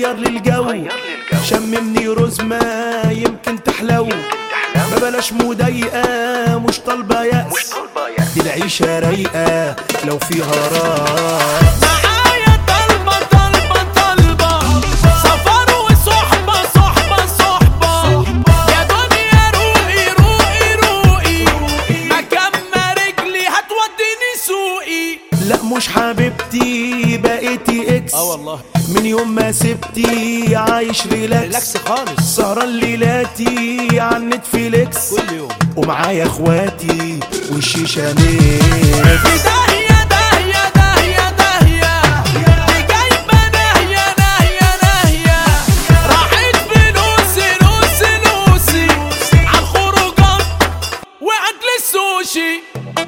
غير لي الجو، شممني رزمة يمكن تحلو، ما بلاش مضايقة مش طالبة يأس، دي العيشة رايقة لو فيها راس. معايا طلبة طلبة طلبة، سفر وصحبة صحبة صحبة، يا دنيا روقي روقي روقي، مكان ما رجلي هتوديني سوقي. لا مش حبيبتي بقيتي اكس، والله من يوم ما سبتي عايش ريلاكس خالص، سهران ليلاتي عن نتفليكس كل يوم ومعايا اخواتي والشيشة ميكس. داهية داهية داهية داهية، دي جايبة ناهية ناهية ناهية، راحت فلوسي لوسي لوسي عالخروجات وأكل السوشي.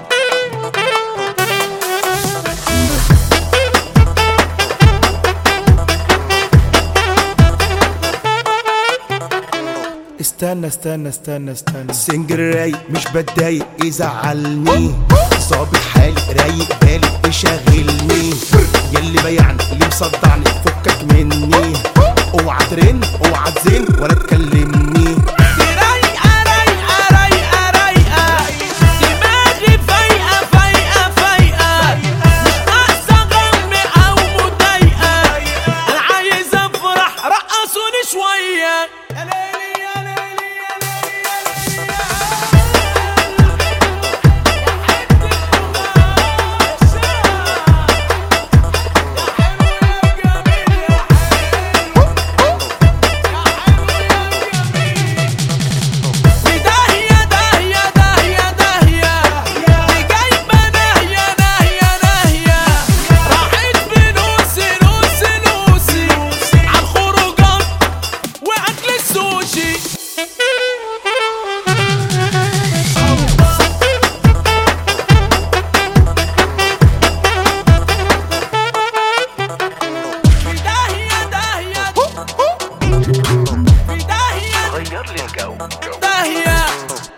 استنى استنى استنى استنى، السنجر رايق مش بتضايق يزعلني، ظابط حالي رايق بالي يشغلني، ياللي بيعني اللي مصدعني فكك مني، اوعى ترن اوعى تزن ولا تكلمني. دي رايقة رايقة رايقة رايقة، دماغي فايقة فايقة فايقة، مش ناقصة غم أو مضايقة، أنا عايز أفرح رقصوني شوية. يا ليلي يا ليلي يا ليلي غير لي الجو. داهية